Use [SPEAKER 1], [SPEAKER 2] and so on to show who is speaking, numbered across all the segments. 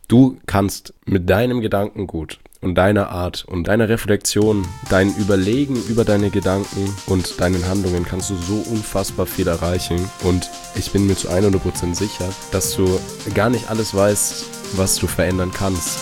[SPEAKER 1] Du kannst mit deinem Gedankengut und deiner Art und deiner Reflexion, dein Überlegen über deine Gedanken und deinen Handlungen kannst du so unfassbar viel erreichen. Und ich bin mir zu 100% sicher, dass du gar nicht alles weißt, was du verändern kannst.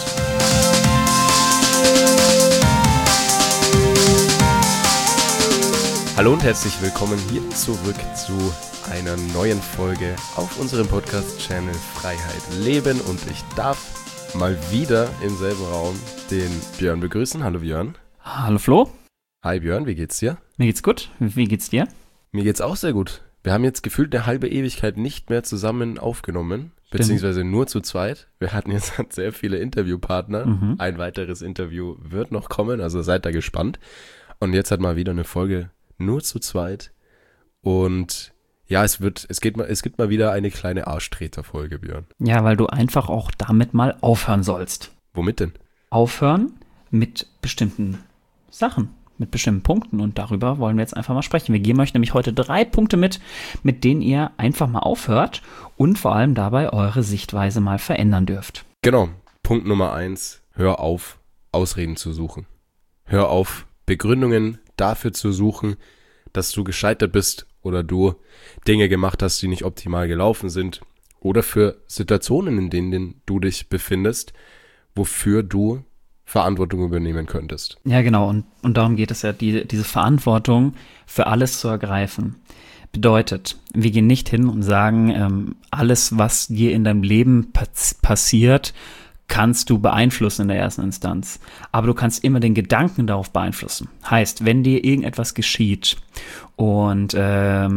[SPEAKER 1] Hallo und herzlich willkommen hier zurück zu einer neuen Folge auf unserem Podcast-Channel Freiheit Leben. Und ich darf mal wieder im selben Raum den Björn begrüßen. Hallo Björn.
[SPEAKER 2] Hallo Flo.
[SPEAKER 1] Hi Björn, wie geht's dir?
[SPEAKER 2] Mir geht's gut. Wie geht's dir?
[SPEAKER 1] Mir geht's auch sehr gut. Wir haben jetzt gefühlt eine halbe Ewigkeit nicht mehr zusammen aufgenommen, beziehungsweise nur zu zweit. Wir hatten jetzt sehr viele Interviewpartner. Ein weiteres Interview wird noch kommen, also seid da gespannt. Und jetzt hat mal wieder eine Folge nur zu zweit. Und ja, es gibt mal wieder eine kleine Arschtreter-Folge, Björn.
[SPEAKER 2] Ja, weil du einfach auch damit mal aufhören sollst.
[SPEAKER 1] Womit denn?
[SPEAKER 2] Aufhören mit bestimmten Sachen, mit bestimmten Punkten. Und darüber wollen wir jetzt einfach mal sprechen. Wir geben euch nämlich heute 3 Punkte mit denen ihr einfach mal aufhört und vor allem dabei eure Sichtweise mal verändern dürft.
[SPEAKER 1] Genau. Punkt Nummer 1. Hör auf, Ausreden zu suchen. Hör auf, Begründungen dafür zu suchen, dass du gescheitert bist oder du Dinge gemacht hast, die nicht optimal gelaufen sind oder für Situationen, in denen du dich befindest, wofür du Verantwortung übernehmen könntest.
[SPEAKER 2] Ja, genau. Und darum geht es ja, diese Verantwortung für alles zu ergreifen. Bedeutet, wir gehen nicht hin und sagen, alles, was dir in deinem Leben passiert, kannst du beeinflussen in der ersten Instanz. Aber du kannst immer den Gedanken darauf beeinflussen. Heißt, wenn dir irgendetwas geschieht und wir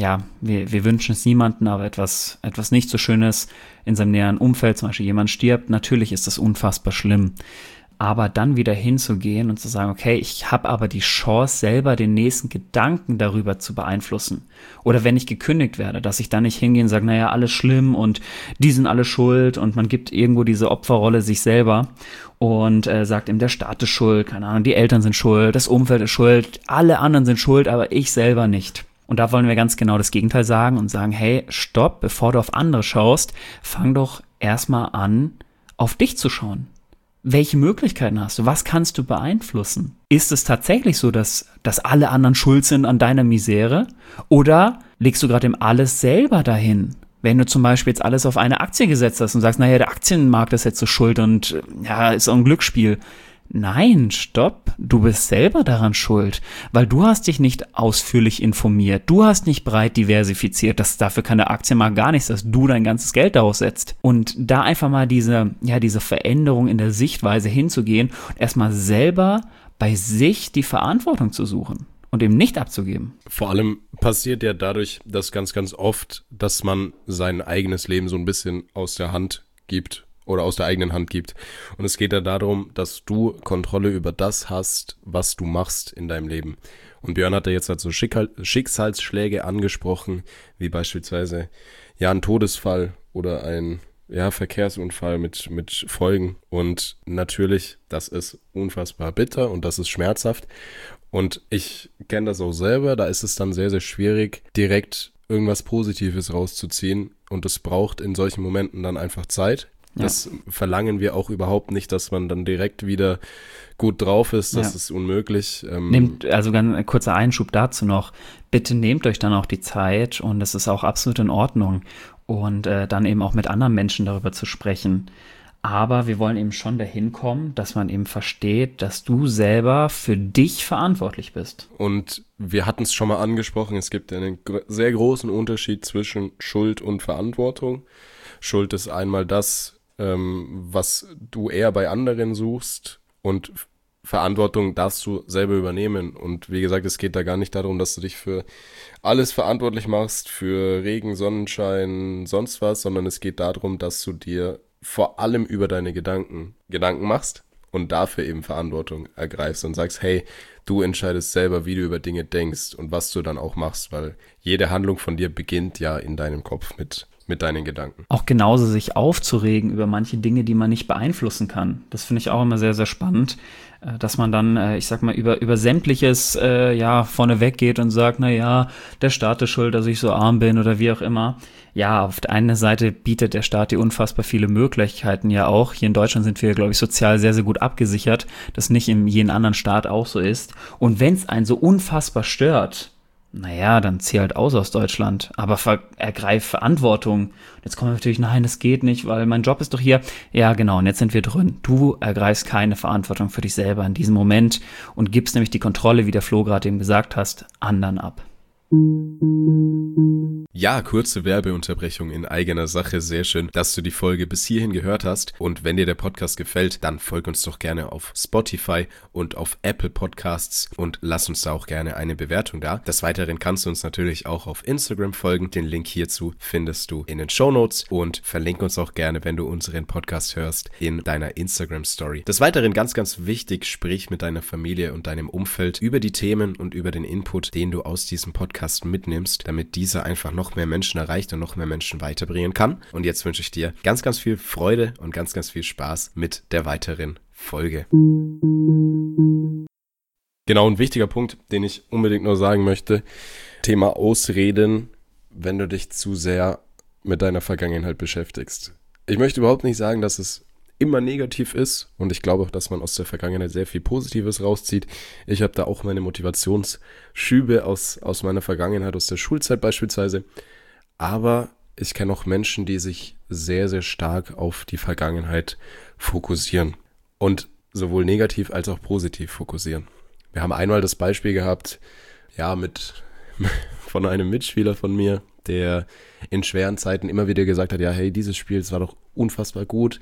[SPEAKER 2] wünschen es niemandem, aber etwas nicht so Schönes in seinem näheren Umfeld, zum Beispiel jemand stirbt, natürlich ist das unfassbar schlimm. Aber dann wieder hinzugehen und zu sagen, okay, ich habe aber die Chance, selber den nächsten Gedanken darüber zu beeinflussen. Oder wenn ich gekündigt werde, dass ich dann nicht hingehe und sage, naja, alles schlimm und die sind alle schuld und man gibt irgendwo diese Opferrolle sich selber und sagt ihm, der Staat ist schuld, keine Ahnung, die Eltern sind schuld, das Umfeld ist schuld, alle anderen sind schuld, aber ich selber nicht. Und da wollen wir ganz genau das Gegenteil sagen und sagen, hey, stopp, bevor du auf andere schaust, fang doch erstmal an, auf dich zu schauen. Welche Möglichkeiten hast du? Was kannst du beeinflussen? Ist es tatsächlich so, dass alle anderen schuld sind an deiner Misere? Oder legst du gerade eben alles selber dahin? Wenn du zum Beispiel jetzt alles auf eine Aktie gesetzt hast und sagst, naja, der Aktienmarkt ist jetzt so schuld und ja, ist auch ein Glücksspiel. Nein, stopp, du bist selber daran schuld, weil du hast dich nicht ausführlich informiert, du hast nicht breit diversifiziert, dafür kann der Aktienmarkt gar nichts, dass du dein ganzes Geld daraus setzt. Und da einfach mal diese Veränderung in der Sichtweise hinzugehen und erstmal selber bei sich die Verantwortung zu suchen und eben nicht abzugeben.
[SPEAKER 1] Vor allem passiert ja dadurch, dass ganz, ganz oft, dass man sein eigenes Leben so ein bisschen aus der Hand gibt. Oder aus der eigenen Hand gibt. Und es geht ja darum, dass du Kontrolle über das hast, was du machst in deinem Leben. Und Björn hat ja jetzt halt so Schicksalsschläge angesprochen, wie beispielsweise ja ein Todesfall oder ein Verkehrsunfall mit Folgen. Und natürlich, das ist unfassbar bitter und das ist schmerzhaft. Und ich kenne das auch selber, da ist es dann sehr, sehr schwierig, direkt irgendwas Positives rauszuziehen. Und es braucht in solchen Momenten dann einfach Zeit. Das verlangen wir auch überhaupt nicht, dass man dann direkt wieder gut drauf ist. Das ist unmöglich.
[SPEAKER 2] Nehmt, also ganz ein kurzer Einschub dazu noch. Bitte nehmt euch dann auch die Zeit und es ist auch absolut in Ordnung. Und dann eben auch mit anderen Menschen darüber zu sprechen. Aber wir wollen eben schon dahin kommen, dass man eben versteht, dass du selber für dich verantwortlich bist.
[SPEAKER 1] Und wir hatten es schon mal angesprochen, es gibt einen sehr großen Unterschied zwischen Schuld und Verantwortung. Schuld ist einmal das, was du eher bei anderen suchst, und Verantwortung darfst du selber übernehmen. Und wie gesagt, es geht da gar nicht darum, dass du dich für alles verantwortlich machst, für Regen, Sonnenschein, sonst was, sondern es geht darum, dass du dir vor allem über deine Gedanken machst und dafür eben Verantwortung ergreifst und sagst, hey, du entscheidest selber, wie du über Dinge denkst und was du dann auch machst, weil jede Handlung von dir beginnt ja in deinem Kopf mit mit deinen Gedanken.
[SPEAKER 2] Auch genauso sich aufzuregen über manche Dinge, die man nicht beeinflussen kann. Das finde ich auch immer sehr, sehr spannend, dass man dann, ich sag mal, über sämtliches vorneweg geht und sagt, der Staat ist schuld, dass ich so arm bin oder wie auch immer. Ja, auf der einen Seite bietet der Staat dir unfassbar viele Möglichkeiten ja auch. Hier in Deutschland sind wir, glaube ich, sozial sehr, sehr gut abgesichert, das nicht in jedem anderen Staat auch so ist. Und wenn es einen so unfassbar stört, dann zieh halt aus Deutschland, aber ergreif Verantwortung. Jetzt kommt natürlich, nein, das geht nicht, weil mein Job ist doch hier. Ja, genau, und jetzt sind wir drin. Du ergreifst keine Verantwortung für dich selber in diesem Moment und gibst nämlich die Kontrolle, wie der Flo gerade eben gesagt hast, anderen ab.
[SPEAKER 1] Ja, kurze Werbeunterbrechung in eigener Sache. Sehr schön, dass du die Folge bis hierhin gehört hast. Und wenn dir der Podcast gefällt, dann folg uns doch gerne auf Spotify und auf Apple Podcasts und lass uns da auch gerne eine Bewertung da. Des Weiteren kannst du uns natürlich auch auf Instagram folgen. Den Link hierzu findest du in den Shownotes und verlink uns auch gerne, wenn du unseren Podcast hörst, in deiner Instagram-Story. Des Weiteren ganz, ganz wichtig, sprich mit deiner Familie und deinem Umfeld über die Themen und über den Input, den du aus diesem Podcast mitnimmst, damit dieser einfach noch mehr Menschen erreicht und noch mehr Menschen weiterbringen kann. Und jetzt wünsche ich dir ganz, ganz viel Freude und ganz, ganz viel Spaß mit der weiteren Folge. Genau, ein wichtiger Punkt, den ich unbedingt nur sagen möchte, Thema Ausreden, wenn du dich zu sehr mit deiner Vergangenheit beschäftigst. Ich möchte überhaupt nicht sagen, dass es immer negativ ist und ich glaube auch, dass man aus der Vergangenheit sehr viel Positives rauszieht. Ich habe da auch meine Motivationsschübe aus meiner Vergangenheit, aus der Schulzeit beispielsweise, aber ich kenne auch Menschen, die sich sehr, sehr stark auf die Vergangenheit fokussieren und sowohl negativ als auch positiv fokussieren. Wir haben einmal das Beispiel gehabt, von einem Mitspieler von mir, der in schweren Zeiten immer wieder gesagt hat, ja, hey, dieses Spiel, das war doch unfassbar gut,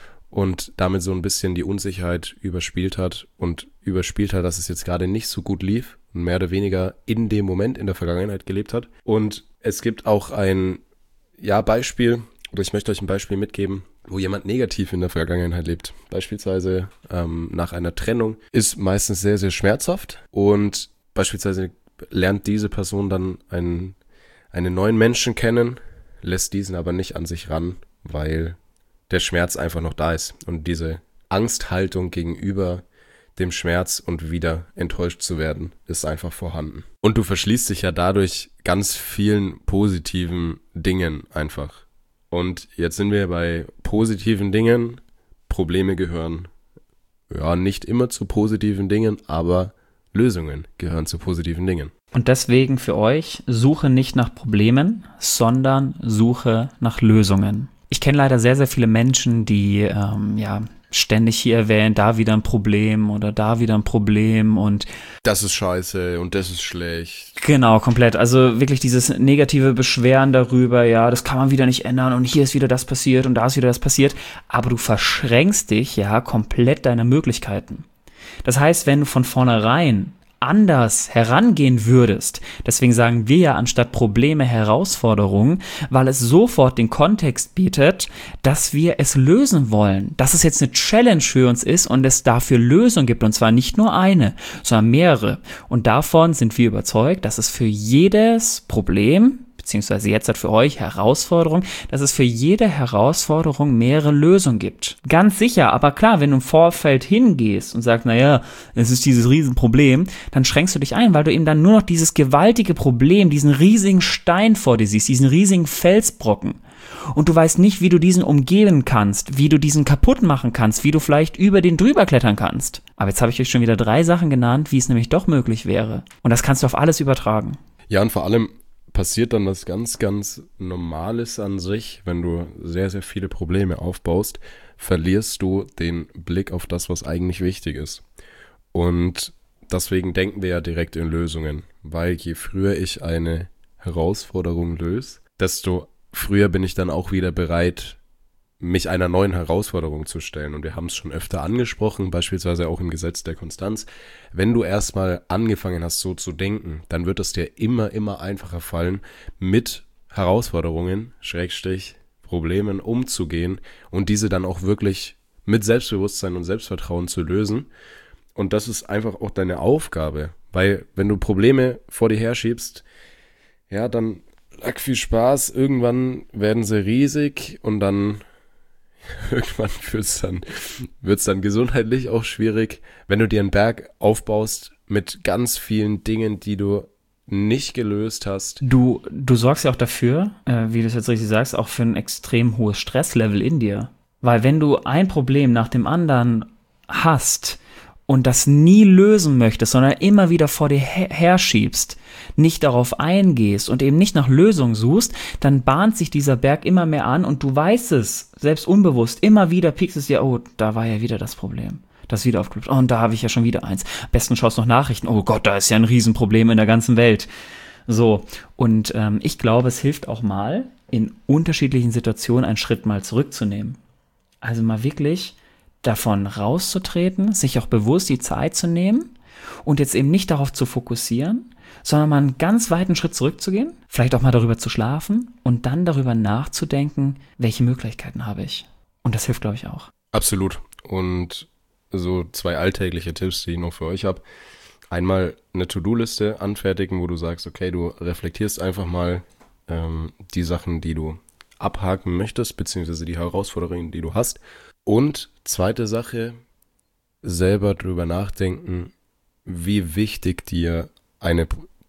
[SPEAKER 1] und damit so ein bisschen die Unsicherheit überspielt hat, dass es jetzt gerade nicht so gut lief und mehr oder weniger in dem Moment in der Vergangenheit gelebt hat. Und es gibt auch ein Beispiel, oder ich möchte euch ein Beispiel mitgeben, wo jemand negativ in der Vergangenheit lebt. Beispielsweise nach einer Trennung ist meistens sehr, sehr schmerzhaft und beispielsweise lernt diese Person dann einen neuen Menschen kennen, lässt diesen aber nicht an sich ran, weil der Schmerz einfach noch da ist und diese Angsthaltung gegenüber dem Schmerz und wieder enttäuscht zu werden, ist einfach vorhanden. Und du verschließt dich ja dadurch ganz vielen positiven Dingen einfach. Und jetzt sind wir bei positiven Dingen. Probleme gehören nicht immer zu positiven Dingen, aber Lösungen gehören zu positiven Dingen.
[SPEAKER 2] Und deswegen für euch, suche nicht nach Problemen, sondern suche nach Lösungen. Ich kenne leider sehr, sehr viele Menschen, die ständig hier erwähnen, da wieder ein Problem oder da wieder ein Problem und
[SPEAKER 1] das ist scheiße und das ist schlecht.
[SPEAKER 2] Genau, komplett. Also wirklich dieses negative Beschweren darüber, das kann man wieder nicht ändern und hier ist wieder das passiert und da ist wieder das passiert. Aber du verschränkst dich komplett deiner Möglichkeiten. Das heißt, wenn du von vornherein anders herangehen würdest. Deswegen sagen wir ja anstatt Probleme Herausforderungen, weil es sofort den Kontext bietet, dass wir es lösen wollen, dass es jetzt eine Challenge für uns ist und es dafür Lösungen gibt und zwar nicht nur eine, sondern mehrere. Und davon sind wir überzeugt, dass es für jedes Problem beziehungsweise jetzt für euch Herausforderung, dass es für jede Herausforderung mehrere Lösungen gibt. Ganz sicher, aber klar, wenn du im Vorfeld hingehst und sagst, es ist dieses Riesenproblem, dann schränkst du dich ein, weil du eben dann nur noch dieses gewaltige Problem, diesen riesigen Stein vor dir siehst, diesen riesigen Felsbrocken. Und du weißt nicht, wie du diesen umgehen kannst, wie du diesen kaputt machen kannst, wie du vielleicht über den drüber klettern kannst. Aber jetzt habe ich euch schon wieder 3 Sachen genannt, wie es nämlich doch möglich wäre. Und das kannst du auf alles übertragen.
[SPEAKER 1] Ja, und vor allem passiert dann was ganz, ganz Normales an sich, wenn du sehr, sehr viele Probleme aufbaust, verlierst du den Blick auf das, was eigentlich wichtig ist. Und deswegen denken wir ja direkt in Lösungen, weil je früher ich eine Herausforderung löse, desto früher bin ich dann auch wieder bereit, mich einer neuen Herausforderung zu stellen. Und wir haben es schon öfter angesprochen, beispielsweise auch im Gesetz der Konstanz. Wenn du erstmal angefangen hast, so zu denken, dann wird es dir immer, immer einfacher fallen, mit Herausforderungen, Problemen umzugehen und diese dann auch wirklich mit Selbstbewusstsein und Selbstvertrauen zu lösen. Und das ist einfach auch deine Aufgabe, weil wenn du Probleme vor dir herschiebst, dann Sag viel Spaß, irgendwann werden sie riesig und dann irgendwann wird's dann gesundheitlich auch schwierig, wenn du dir einen Berg aufbaust mit ganz vielen Dingen, die du nicht gelöst hast.
[SPEAKER 2] Du sorgst ja auch dafür, wie du es jetzt richtig sagst, auch für ein extrem hohes Stresslevel in dir. Weil wenn du ein Problem nach dem anderen hast und das nie lösen möchtest, sondern immer wieder vor dir herschiebst, nicht darauf eingehst und eben nicht nach Lösungen suchst, dann bahnt sich dieser Berg immer mehr an und du weißt es, selbst unbewusst, immer wieder piekst es dir, oh, da war ja wieder das Problem. Das ist wieder aufgeklappt. Oh, und da habe ich ja schon wieder eins. Am besten schaust noch Nachrichten. Oh Gott, da ist ja ein Riesenproblem in der ganzen Welt. So, und ich glaube, es hilft auch mal, in unterschiedlichen Situationen einen Schritt mal zurückzunehmen. Also mal wirklich davon rauszutreten, sich auch bewusst die Zeit zu nehmen und jetzt eben nicht darauf zu fokussieren, sondern mal einen ganz weiten Schritt zurückzugehen, vielleicht auch mal darüber zu schlafen und dann darüber nachzudenken, welche Möglichkeiten habe ich. Und das hilft, glaube ich, auch.
[SPEAKER 1] Absolut. Und so 2 alltägliche Tipps, die ich noch für euch habe. Einmal eine To-Do-Liste anfertigen, wo du sagst, okay, du reflektierst einfach mal die Sachen, die du abhaken möchtest, beziehungsweise die Herausforderungen, die du hast. Und zweite Sache, selber drüber nachdenken, wie wichtig dir eine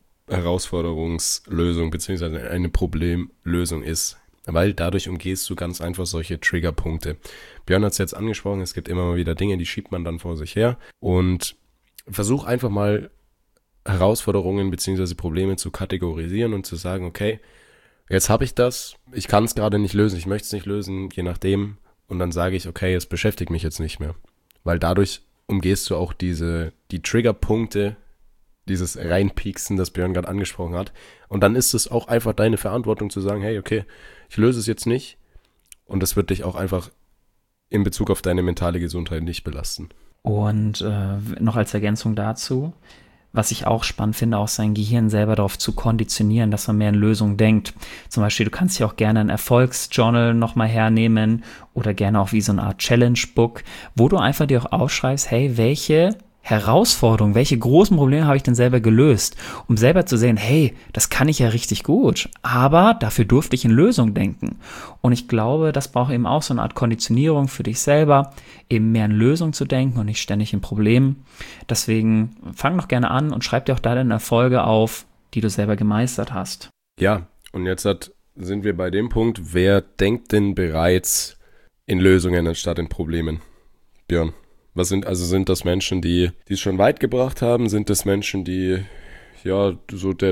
[SPEAKER 1] Herausforderungslösung beziehungsweise eine Problemlösung ist. Weil dadurch umgehst du ganz einfach solche Triggerpunkte. Björn hat es jetzt angesprochen, es gibt immer mal wieder Dinge, die schiebt man dann vor sich her. Und versuch einfach mal Herausforderungen beziehungsweise Probleme zu kategorisieren und zu sagen, okay, jetzt habe ich das, ich kann es gerade nicht lösen, ich möchte es nicht lösen, je nachdem. Und dann sage ich, okay, es beschäftigt mich jetzt nicht mehr. Weil dadurch umgehst du auch die Triggerpunkte, dieses Reinpieksen, das Björn gerade angesprochen hat. Und dann ist es auch einfach deine Verantwortung zu sagen, hey, okay, ich löse es jetzt nicht. Und das wird dich auch einfach in Bezug auf deine mentale Gesundheit nicht belasten.
[SPEAKER 2] Und noch als Ergänzung dazu, was ich auch spannend finde, auch sein Gehirn selber darauf zu konditionieren, dass man mehr in Lösungen denkt. Zum Beispiel, du kannst ja auch gerne ein Erfolgsjournal nochmal hernehmen oder gerne auch wie so eine Art Challenge-Book, wo du einfach dir auch aufschreibst, hey, welche Herausforderungen, welche großen Probleme habe ich denn selber gelöst, um selber zu sehen, hey, das kann ich ja richtig gut, aber dafür durfte ich in Lösungen denken. Und ich glaube, das braucht eben auch so eine Art Konditionierung für dich selber, eben mehr in Lösungen zu denken und nicht ständig in Problemen. Deswegen fang doch gerne an und schreib dir auch da deine Erfolge auf, die du selber gemeistert hast.
[SPEAKER 1] Ja, und jetzt sind wir bei dem Punkt, wer denkt denn bereits in Lösungen anstatt in Problemen? Björn. Sind das Menschen, die es schon weit gebracht haben? Sind das Menschen, die, ja, so der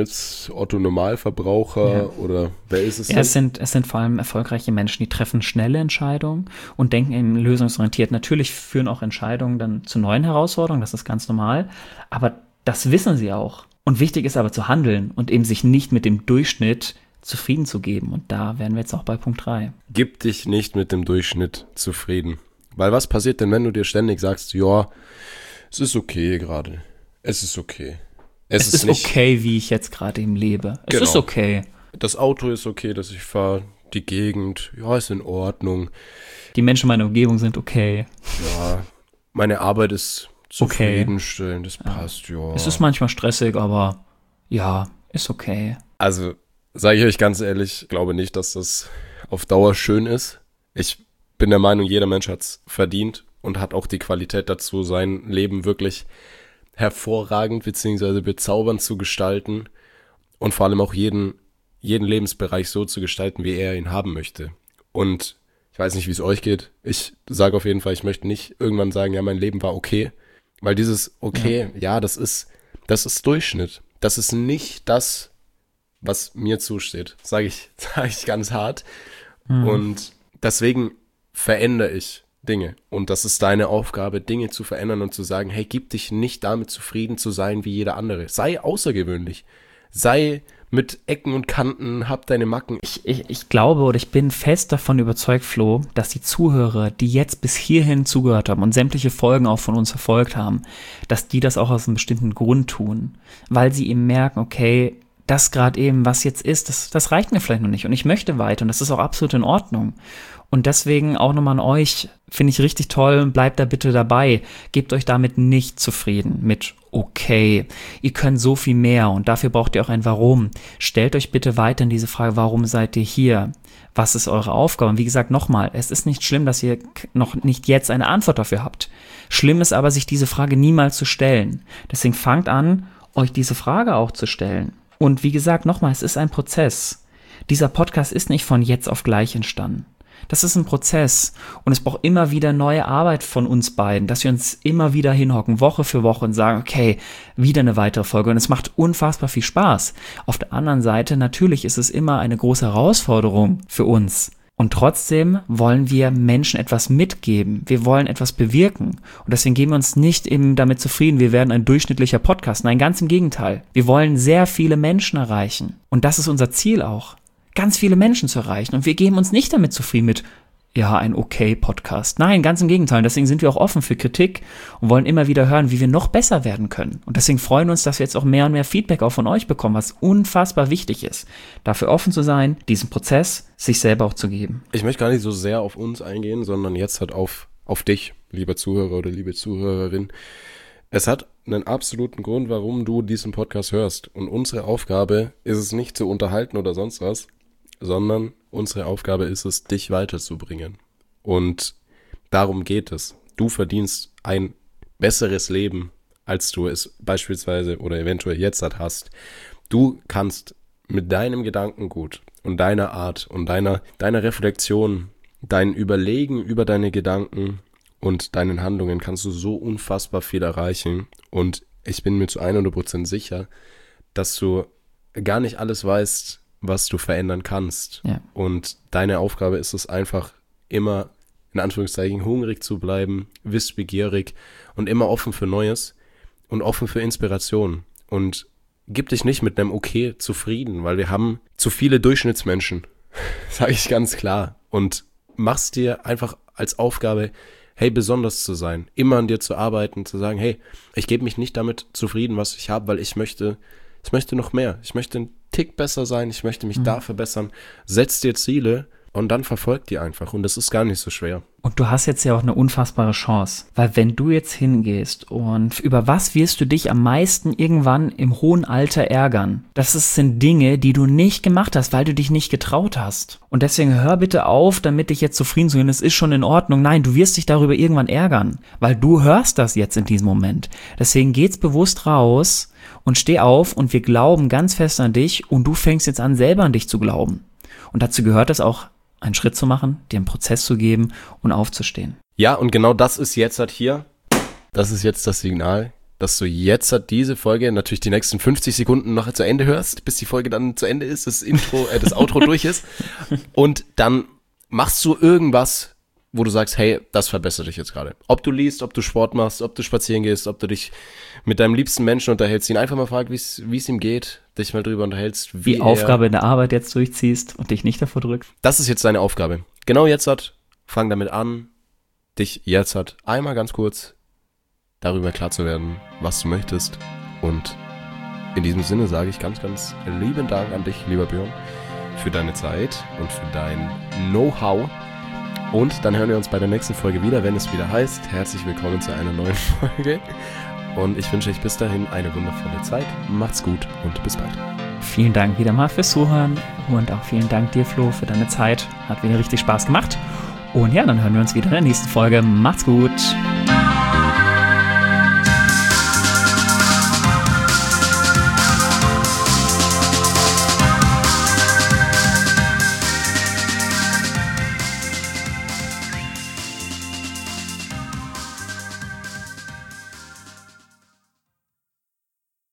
[SPEAKER 1] Durchschnitts-Otto-Normalverbraucher oder wer ist es denn?
[SPEAKER 2] Es sind vor allem erfolgreiche Menschen, die treffen schnelle Entscheidungen und denken eben lösungsorientiert. Natürlich führen auch Entscheidungen dann zu neuen Herausforderungen, das ist ganz normal, aber das wissen sie auch. Und wichtig ist aber zu handeln und eben sich nicht mit dem Durchschnitt zufrieden zu geben. Und da wären wir jetzt auch bei Punkt 3.
[SPEAKER 1] Gib dich nicht mit dem Durchschnitt zufrieden. Weil was passiert denn, wenn du dir ständig sagst, ja, es ist okay gerade. Es ist okay.
[SPEAKER 2] Es ist nicht okay, wie ich jetzt gerade eben lebe. Es ist okay.
[SPEAKER 1] Das Auto ist okay, das ich fahre. Die Gegend, ja, ist in Ordnung.
[SPEAKER 2] Die Menschen in meiner Umgebung sind okay.
[SPEAKER 1] Ja, meine Arbeit ist zufriedenstellend, das passt, ja.
[SPEAKER 2] Es ist manchmal stressig, aber ja, ist okay.
[SPEAKER 1] Also, sage ich euch ganz ehrlich, ich glaube nicht, dass das auf Dauer schön ist. Ich bin der Meinung, jeder Mensch hat es verdient und hat auch die Qualität dazu, sein Leben wirklich hervorragend bzw. bezaubernd zu gestalten und vor allem auch jeden Lebensbereich so zu gestalten, wie er ihn haben möchte. Und ich weiß nicht, wie es euch geht. Ich sage auf jeden Fall, ich möchte nicht irgendwann sagen, ja, mein Leben war okay. Weil dieses okay, ja, das ist Durchschnitt. Das ist nicht das, was mir zusteht. Sage ich ganz hart. Und deswegen verändere ich Dinge. Und das ist deine Aufgabe, Dinge zu verändern und zu sagen, hey, gib dich nicht damit zufrieden zu sein wie jeder andere. Sei außergewöhnlich. Sei mit Ecken und Kanten, hab deine Macken.
[SPEAKER 2] Ich glaube oder ich bin fest davon überzeugt, Flo, dass die Zuhörer, die jetzt bis hierhin zugehört haben und sämtliche Folgen auch von uns verfolgt haben, dass die das auch aus einem bestimmten Grund tun. Weil sie eben merken, okay, das gerade eben, was jetzt ist, das reicht mir vielleicht noch nicht und ich möchte weiter und das ist auch absolut in Ordnung. Und deswegen auch nochmal an euch, finde ich richtig toll, bleibt da bitte dabei. Gebt euch damit nicht zufrieden mit okay, ihr könnt so viel mehr und dafür braucht ihr auch ein Warum. Stellt euch bitte weiterhin diese Frage, warum seid ihr hier? Was ist eure Aufgabe? Und wie gesagt, nochmal, es ist nicht schlimm, dass ihr noch nicht jetzt eine Antwort dafür habt. Schlimm ist aber, sich diese Frage niemals zu stellen. Deswegen fangt an, euch diese Frage auch zu stellen. Und wie gesagt, nochmal, es ist ein Prozess. Dieser Podcast ist nicht von jetzt auf gleich entstanden. Das ist ein Prozess und es braucht immer wieder neue Arbeit von uns beiden, dass wir uns immer wieder hinhocken, Woche für Woche und sagen, okay, wieder eine weitere Folge und es macht unfassbar viel Spaß. Auf der anderen Seite, natürlich ist es immer eine große Herausforderung für uns und trotzdem wollen wir Menschen etwas mitgeben, wir wollen etwas bewirken und deswegen geben wir uns nicht eben damit zufrieden, wir werden ein durchschnittlicher Podcast, nein, ganz im Gegenteil. Wir wollen sehr viele Menschen erreichen und das ist unser Ziel auch. Ganz viele Menschen zu erreichen. Und wir geben uns nicht damit zufrieden mit, ja, ein okay Podcast. Nein, ganz im Gegenteil. Deswegen sind wir auch offen für Kritik und wollen immer wieder hören, wie wir noch besser werden können. Und deswegen freuen wir uns, dass wir jetzt auch mehr und mehr Feedback auch von euch bekommen, was unfassbar wichtig ist. Dafür offen zu sein, diesen Prozess sich selber auch zu geben.
[SPEAKER 1] Ich möchte gar nicht so sehr auf uns eingehen, sondern jetzt halt auf dich, lieber Zuhörer oder liebe Zuhörerin. Es hat einen absoluten Grund, warum du diesen Podcast hörst. Und unsere Aufgabe ist es nicht zu unterhalten oder sonst was, sondern unsere Aufgabe ist es, dich weiterzubringen. Und darum geht es. Du verdienst ein besseres Leben, als du es beispielsweise oder eventuell jetzt hast. Du kannst mit deinem Gedankengut und deiner Art und deiner Reflexion, dein Überlegen über deine Gedanken und deinen Handlungen kannst du so unfassbar viel erreichen. Und ich bin mir zu 100% sicher, dass du gar nicht alles weißt, was du verändern kannst.
[SPEAKER 2] Ja.
[SPEAKER 1] Und deine Aufgabe ist es einfach, immer in Anführungszeichen hungrig zu bleiben, wissbegierig und immer offen für Neues und offen für Inspiration. Und gib dich nicht mit einem Okay zufrieden, weil wir haben zu viele Durchschnittsmenschen, sage ich ganz klar. Und mach's dir einfach als Aufgabe, hey, besonders zu sein, immer an dir zu arbeiten, zu sagen, hey, ich gebe mich nicht damit zufrieden, was ich habe, weil ich möchte noch mehr. Ich möchte einen Tick besser sein, ich möchte mich da verbessern. Setz dir Ziele und dann verfolg die einfach. Und das ist gar nicht so schwer.
[SPEAKER 2] Und du hast jetzt ja auch eine unfassbare Chance. Weil wenn du jetzt hingehst und über was wirst du dich am meisten irgendwann im hohen Alter ärgern? Sind Dinge, die du nicht gemacht hast, weil du dich nicht getraut hast. Und deswegen hör bitte auf, damit dich jetzt zufrieden zu gehen. Es ist schon in Ordnung. Nein, du wirst dich darüber irgendwann ärgern. Weil du hörst das jetzt in diesem Moment. Deswegen geht's bewusst raus und steh auf und wir glauben ganz fest an dich und du fängst jetzt an, selber an dich zu glauben. Und dazu gehört es auch, einen Schritt zu machen, dir einen Prozess zu geben und aufzustehen.
[SPEAKER 1] Ja, und genau das ist jetzt halt hier. Das ist jetzt das Signal, dass du jetzt halt diese Folge natürlich die nächsten 50 Sekunden noch zu Ende hörst, bis die Folge dann zu Ende ist, das Outro durch ist. Und dann machst du irgendwas, wo du sagst, hey, das verbessert dich jetzt gerade. Ob du liest, ob du Sport machst, ob du spazieren gehst, ob du dich mit deinem liebsten Menschen unterhältst, ihn einfach mal fragst, wie es ihm geht, dich mal drüber unterhältst.
[SPEAKER 2] Die Aufgabe in der Arbeit jetzt durchziehst und dich nicht davor drückst.
[SPEAKER 1] Das ist jetzt deine Aufgabe. Genau jetzt fang damit an, dich jetzt einmal ganz kurz darüber klar zu werden, was du möchtest. Und in diesem Sinne sage ich ganz, ganz lieben Dank an dich, lieber Björn, für deine Zeit und für dein Know-how. Und dann hören wir uns bei der nächsten Folge wieder, wenn es wieder heißt, herzlich willkommen zu einer neuen Folge. Und ich wünsche euch bis dahin eine wundervolle Zeit. Macht's gut und bis bald.
[SPEAKER 2] Vielen Dank wieder mal fürs Zuhören und auch vielen Dank dir, Flo, für deine Zeit. Hat wieder richtig Spaß gemacht. Und ja, dann hören wir uns wieder in der nächsten Folge. Macht's gut.